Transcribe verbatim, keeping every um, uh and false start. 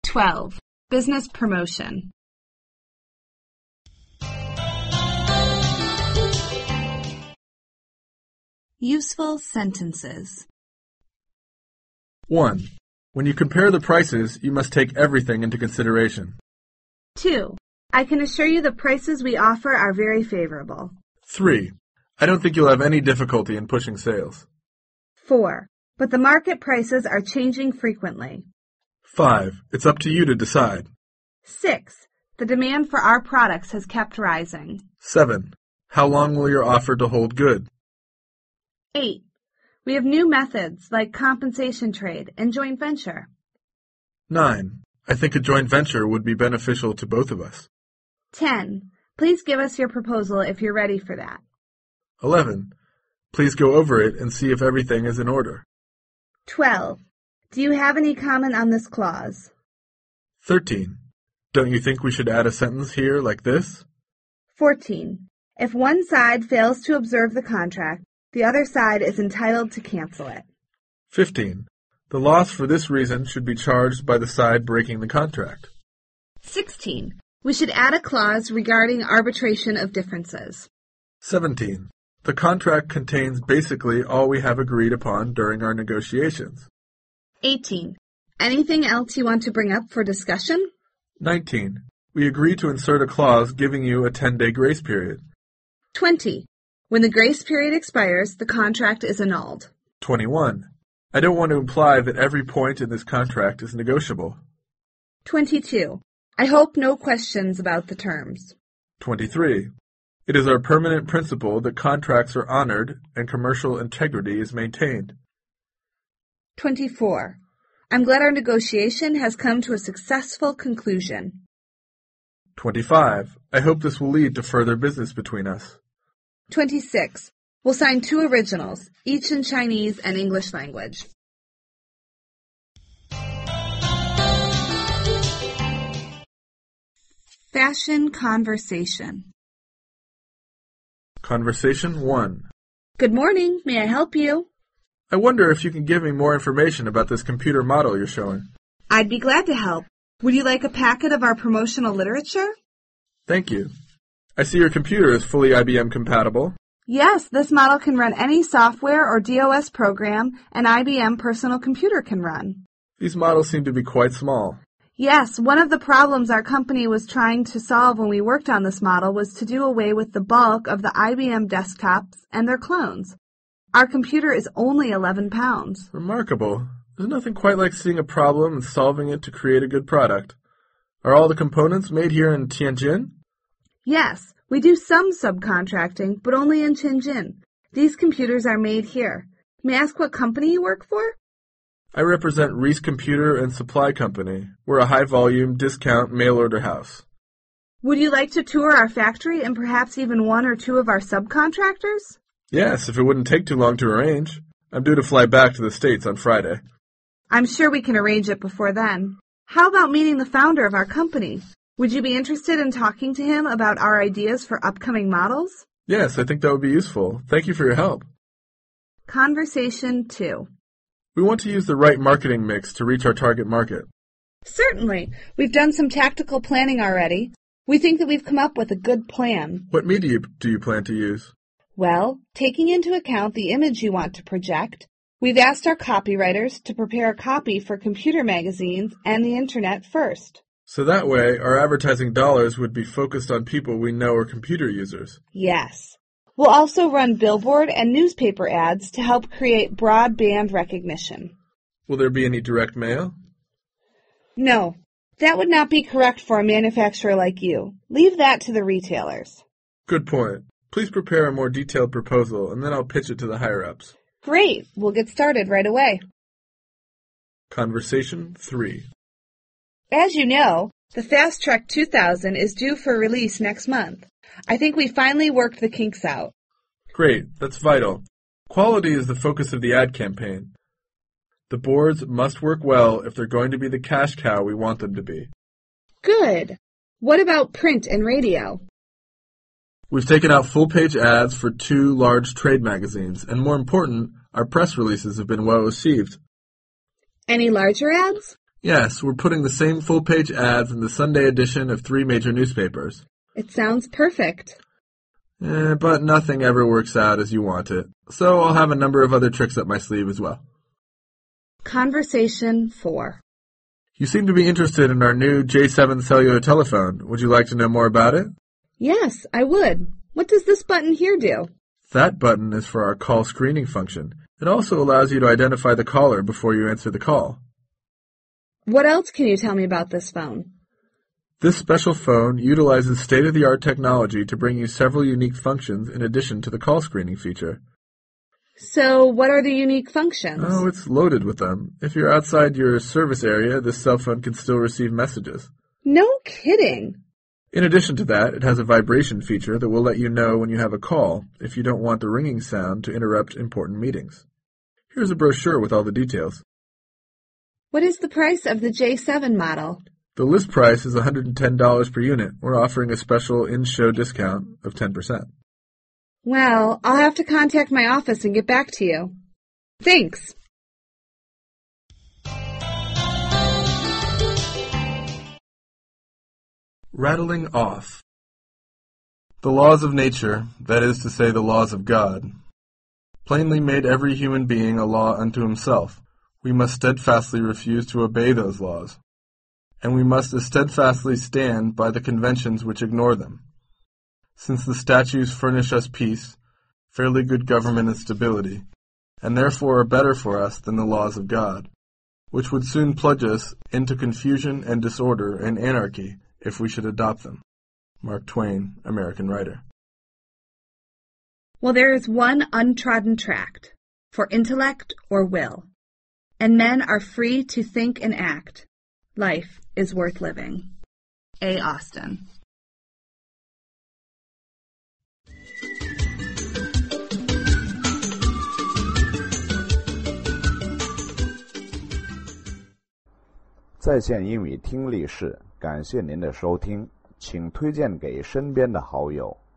twelve. Business promotion. Useful sentences. one. When you compare the prices, you must take everything into consideration. two. I can assure you the prices we offer are very favorable. three. I don't think you'll have any difficulty in pushing sales. four. But the market prices are changing frequently. five. It's up to you to decide. six. The demand for our products has kept rising. seven. How long will your offer to hold good? eight. We have new methods like compensation trade and joint venture. nine. I think a joint venture would be beneficial to both of us. ten. Please give us your proposal if you're ready for that. eleven. Please go over it and see if everything is in order. twelve. Do you have any comment on this clause? thirteen. Don't you think we should add a sentence here like this? fourteen. If one side fails to observe the contract, the other side is entitled to cancel it. fifteen. The loss for this reason should be charged by the side breaking the contract. sixteen. We should add a clause regarding arbitration of differences. seventeen. The contract contains basically all we have agreed upon during our negotiations. eighteen. Anything else you want to bring up for discussion? nineteen. We agree to insert a clause giving you a ten-day grace period. twenty. When the grace period expires, the contract is annulled. twenty-one. I don't want to imply that every point in this contract is negotiable. twenty-two. I hope no questions about the terms. twenty-three. It is our permanent principle that contracts are honored and commercial integrity is maintained. twenty-four. I'm glad our negotiation has come to a successful conclusion. twenty-five. I hope this will lead to further business between us. twenty-six. We'll sign two originals, each in Chinese and English language. Fashion conversation. Conversation one. Good morning. May I help you? I wonder if you can give me more information about this computer model you're showing. I'd be glad to help. Would you like a packet of our promotional literature? Thank you. I see your computer is fully I B M compatible. Yes, this model can run any software or DOS program an I B M personal computer can run. These models seem to be quite small. Yes, one of the problems our company was trying to solve when we worked on this model was to do away with the bulk of the I B M desktops and their clones. Our computer is only eleven pounds. Remarkable. There's nothing quite like seeing a problem and solving it to create a good product. Are all the components made here in Tianjin? Yes, we do some subcontracting, but only in Tianjin. These computers are made here. May I ask what company you work for? I represent Reese Computer and Supply Company. We're a high-volume, discount mail-order house. Would you like to tour our factory and perhaps even one or two of our subcontractors? Yes, if it wouldn't take too long to arrange. I'm due to fly back to the States on Friday. I'm sure we can arrange it before then. How about meeting the founder of our company? Would you be interested in talking to him about our ideas for upcoming models? Yes, I think that would be useful. Thank you for your help. Conversation two. We want to use the right marketing mix to reach our target market. Certainly. We've done some tactical planning already. We think that we've come up with a good plan. What media do you plan to use? Well, taking into account the image you want to project, we've asked our copywriters to prepare a copy for computer magazines and the Internet first. So that way, our advertising dollars would be focused on people we know are computer users. Yes. We'll also run billboard and newspaper ads to help create broadband recognition. Will there be any direct mail? No. That would not be correct for a manufacturer like you. Leave that to the retailers. Good point. Please prepare a more detailed proposal, and then I'll pitch it to the higher-ups. Great. We'll get started right away. Conversation three. As you know, the Fast Track two thousand is due for release next month. I think we finally worked the kinks out. Great. That's vital. Quality is the focus of the ad campaign. The boards must work well if they're going to be the cash cow we want them to be. Good. What about print and radio? We've taken out full-page ads for two large trade magazines, and more important, our press releases have been well received. Any larger ads? Yes, we're putting the same full-page ads in the Sunday edition of three major newspapers. It sounds perfect. Eh, but nothing ever works out as you want it, so I'll have a number of other tricks up my sleeve as well. Conversation four. You seem to be interested in our new J seven cellular telephone. Would you like to know more about it? Yes, I would. What does this button here do? That button is for our call screening function. It also allows you to identify the caller before you answer the call. What else can you tell me about this phone? This special phone utilizes state-of-the-art technology to bring you several unique functions in addition to the call screening feature. So, what are the unique functions? Oh, it's loaded with them. If you're outside your service area, this cell phone can still receive messages. No kidding. In addition to that, it has a vibration feature that will let you know when you have a call if you don't want the ringing sound to interrupt important meetings. Here's a brochure with all the details. What is the price of the J seven model? The list price is one hundred ten dollars per unit. We're offering a special in-show discount of ten percent. Well, I'll have to contact my office and get back to you. Thanks. Rattling off. The laws of nature, that is to say the laws of God, plainly made every human being a law unto himself. We must steadfastly refuse to obey those laws, and we must as steadfastly stand by the conventions which ignore them. Since the statutes furnish us peace, fairly good government and stability, and therefore are better for us than the laws of God, which would soon plunge us into confusion and disorder and anarchy if we should adopt them. Mark Twain, American writer. Well, there is one untrodden tract, for intellect or will, and men are free to think and act. Life is worth living. A. Austin. 《在线英语听力室》，感谢您的收听，请推荐给身边的好友。